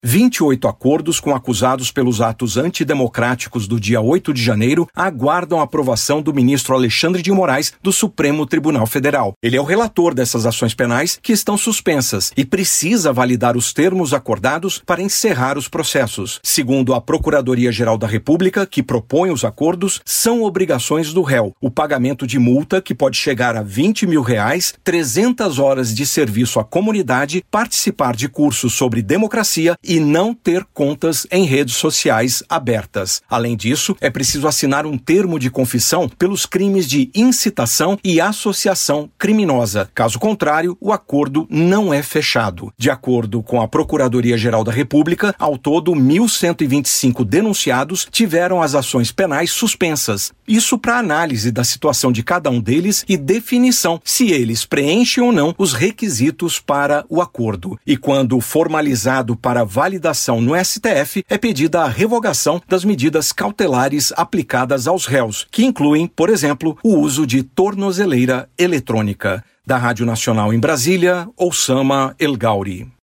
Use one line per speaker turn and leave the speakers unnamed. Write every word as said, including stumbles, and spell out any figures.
vinte e oito acordos com acusados pelos atos antidemocráticos do dia oito de janeiro aguardam a aprovação do ministro Alexandre de Moraes do Supremo Tribunal Federal. Ele é o relator dessas ações penais que estão suspensas e precisa validar os termos acordados para encerrar os processos. Segundo a Procuradoria-Geral da República, que propõe os acordos, são obrigações do réu o pagamento de multa que pode chegar a vinte mil reais, trezentas horas de serviço à comunidade, participar de cursos sobre democracia e não ter contas em redes sociais abertas. Além disso, é preciso assinar um termo de confissão pelos crimes de incitação e associação criminosa. Caso contrário, o acordo não é fechado. De acordo com a Procuradoria-Geral da República, ao todo, mil cento e vinte e cinco denunciados tiveram as ações penais suspensas. Isso para análise da situação de cada um deles e definição se eles preenchem ou não os requisitos para o acordo. E quando formalizado para validação no S T F, é pedida a revogação das medidas cautelares aplicadas aos réus, que incluem, por exemplo, o uso de tornozeleira eletrônica. Da Rádio Nacional em Brasília, Oussama El Gauri.